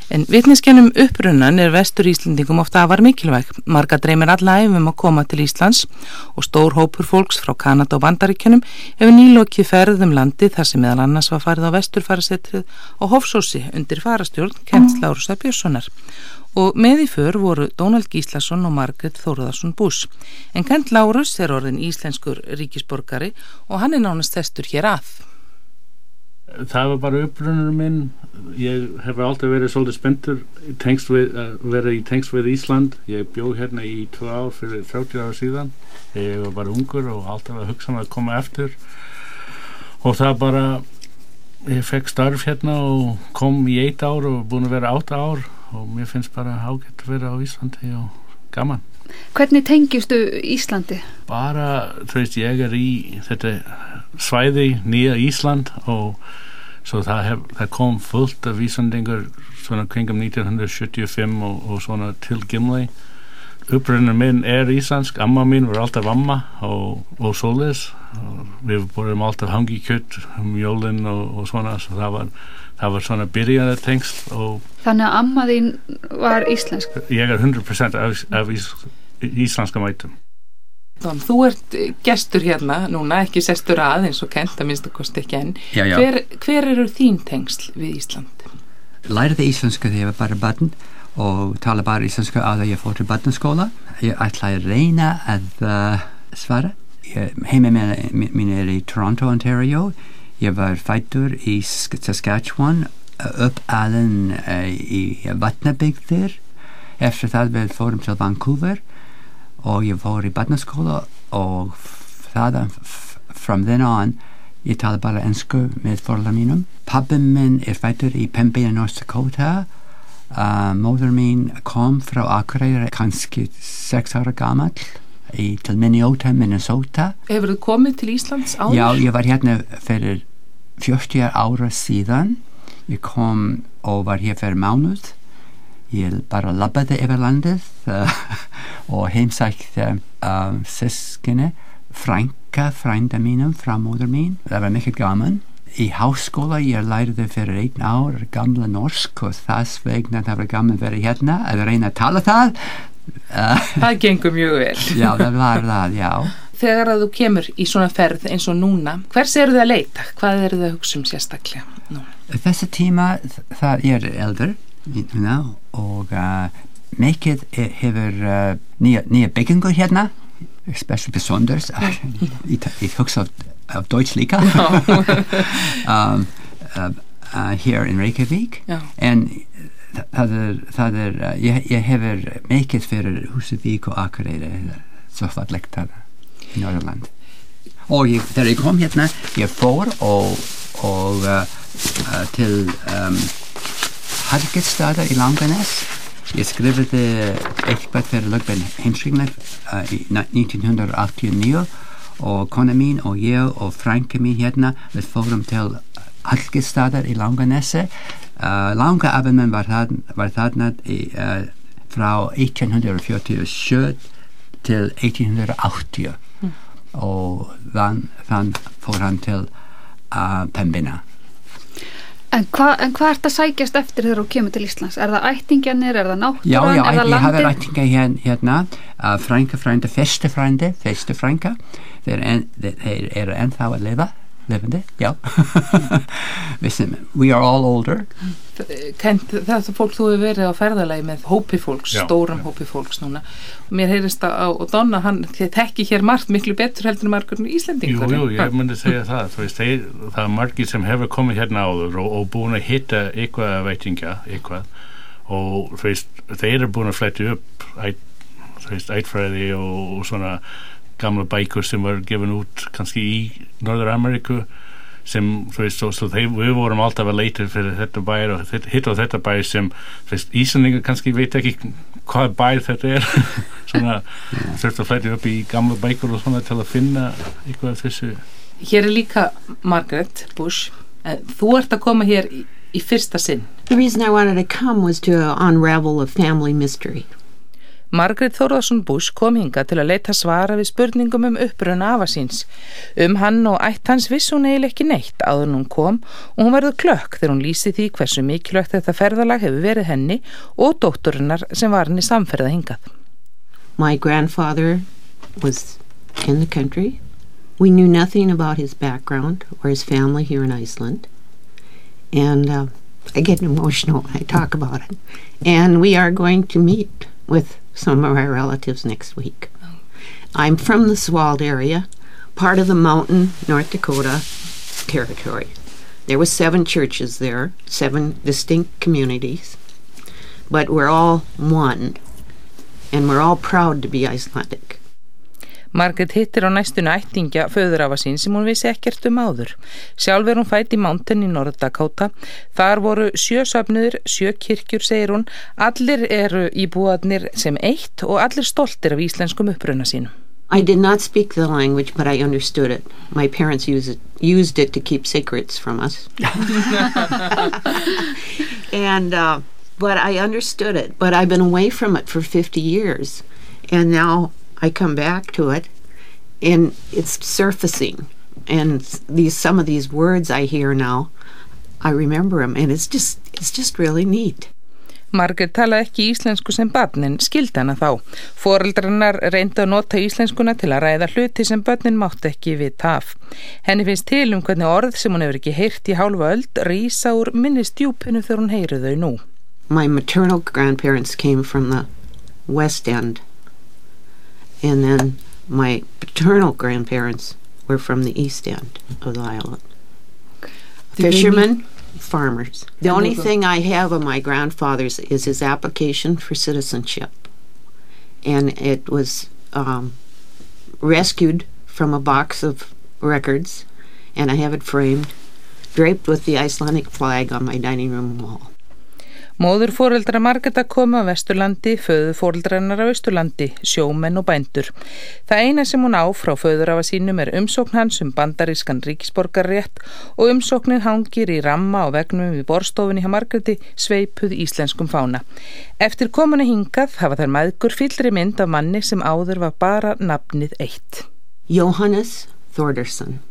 En vitneskjan upprunnan vestur Íslendingum ofta afar mikilvæg. Marga dreymir alla ævi að koma til Íslands og stór hópur fólks frá Kanada og Bandaríkjunum hefur nýlokið ferð landið þar sem meðal annars var farið á vesturfarasetrið á Hofsósi undir farastjórn Kents Lárusar Björnssonar. Og með í för voru Donald Gíslason og Margrét Þórðarsson Bush. En Kent Lárus orðinn íslenskur ríkisborgari og hann nánast þestur hér að. Það var bara upprunnur minn. Ég hef alltaf verið svolítið spenntur verið í tengsl við Ísland. Ég bjó hérna í 2 ár fyrir 30 ára síðan. Ég var bara ungur og alltaf að hugsa að koma eftir. Og það bara, ég fekk starf hérna og kom í 1 ár og búin að vera 8 ár og mér finnst bara ágætt að vera á Íslandi og gaman. Hvernig tengistu Íslandi? Bara, ég í þetta svæði nýja Ísland og svo það kom fullt af Íslandingar svona kringum 1975 og svona til Gimli. Upprunnin minn íslensk, amma mín var alltaf amma og svoleiðis. Við vorum alltaf hangikjöt jólin og svona, svo það var svona byrjandi tengsl. Þannig að amma þín var íslensk? Ég 100% af íslenska mætum. Þú ert gestur hérna núna, ekki sestur að eins og Kent, að minnst að kosti ekki enn. Já. Hver eru þín tengsl við Ísland? Lærði íslenska þegar ég var bara barn og tala bara íslenska að ég fór til barnaskóla. Ég ætla að reyna að svara. Heima mín í Toronto, Ontario. Ég var fæddur í Saskatchewan, uppalinn í vatnabygdir. Eftir það við fórum til Vancouver og ég fór í barnaskóla og þaðan from then on ég tala bara ensku með foreldrar mínum. Pabbi minn fæddur í Pembina, North Dakota. Móður mín kom frá Akureyri kannski 6 ára gamall til Minnesota. Hefur þú komið til Íslands áður? Já, ég var hérna fyrir 40 ára síðan. Ég kom og var hér fyrir mánuð. Ég bara labbaði yfir landið og heimsækti systkini, frænda mínum frá móður mín. Það var mikið gaman. Í háskóla ég lærði fyrir 1 ár gamla norsk og þess vegna það var gaman að vera hérna að reyna að tala það. Það gengur mjög vel. Já, það var það, já. Þegar að þú kemur í svona ferð eins og núna, hvers eru þið að leita? Hvað eru þið að hugsa sérstaklega núna? Þessi tíma, það eldur, og mikið hefur nýja byggingur hérna, especially besonders. Ég hugsa af Deutsch líka. Here in Reykjavík. En ég hefur mikið fyrir Húsavík og Akureyri, svo fallegt það í Norðurland. Og þegar ég kom hérna, ég fór og til Hallgeirsstaðar í Langanes. Ég skrifaði eitthvað fyrir Lögberg heimsringlar í 1989 og kona mín og ég og frænka mín hérna við fórum til Hallgeirsstaðar í Langanesi. Langaafinn minn var þarna frá 1847 til 1880 og þann fór hann til Pembina. En hvað ert að sækjast eftir þegar þú kemur til Íslands? Er það ættingjanir, er það náttúran, er það landið? Já, ég hafi ættinga hérna, frænka, fyrstu frænka, þeir eru ennþá að lifandi, já. We are all older. Kent, það fólk þú hefur verið á ferðalagi með hópi fólks, stóran hópi fólks núna. Mér heyrist á Donna, hann þekki hér margt miklu betur heldur en margur Íslendingur. Jú, ég myndi segja það. Það margir sem hefur komið hérna áður og búin að hitta eitthvað veitinga, og þeir eru búin að fletta upp ættfræði og svona gamla bækur sem var gefin út kannski í Norður-Ameríku sem, við vorum alltaf að leita fyrir þetta bæir og hitt á þetta bæir sem Íslandingar kannski veit ekki hvað bæir þetta svona þurft að fletta upp í gamla bækur og svona til að finna eitthvað þessu. Hér líka Margaret Bush. Þú ert að koma hér í fyrsta sinn. The reason I wanted to come was to unravel a family mystery. Margrét Þórðarsson Bush kom hingað til að leita svara við spurningum uppruna afa síns. Hann og ætt hans vissi hún eiginlega ekki neitt áður en hún kom og hún verður klökk þegar hún lýsi því hversu mikilvægt þetta ferðalag hefur verið henni og dótturinnar sem var henni samferða hingað. My grandfather was in the country. We knew nothing about his background or his family here in Iceland. And I get emotional when I talk about it. And we are going to meet with some of our relatives next week. I'm from the Swald area, part of the Mountain, North Dakota territory. There were 7 churches there, 7 distinct communities, but we're all one, and we're all proud to be Icelandic. Margrét hittir á næstunni ættingja föðurafa sín sem hún vissi ekkert áður. Sjálf hún fædd í Mountain í North Dakota. Þar voru 7 söfnuðir, 7 kirkjur, segir hún. Allir eru íbúarnir sem eitt og allir stoltir af íslenskum uppruna sínum. I did not speak the language, but I understood it. My parents used it to keep secrets from us. And but I understood it. But I've been away from it for 50 years. And now I come back to it, and it's surfacing. And some of these words I hear now, I remember them, and it's just really neat. Margrét talaði ekki íslensku sem barn en skildi hana þá. Foreldrarnar reyndu að nota íslenskuna til að ræða hluti sem börnin mátti ekki vita af. Henni finnst til hvernig orð sem hún hefur ekki heyrt í hálfa öld rísa úr minnisdjúpinu þegar hún heyrir þau nú. My maternal grandparents came from the West End. And then my paternal grandparents were from the East End of the island. Fishermen, farmers. The only thing I have of my grandfather's is his application for citizenship. And it was rescued from a box of records, and I have it framed, draped with the Icelandic flag on my dining room wall. Móðurforeldrar Margrétar komu á Vesturlandi, föðurforeldrar á Austurlandi, sjómenn og bændur. Það eina sem hún á frá föðurafa sínum umsókn hans bandarískan ríkisborgararétt og umsóknin hangir í ramma á veggnum við borðstofunni hjá Margréti sveipuð íslenskum fána. Eftir komuna hingað hafa þær mæðgur fyllri mynd af manni sem áður var bara nafnið eitt. Jóhannes Þórðarsson.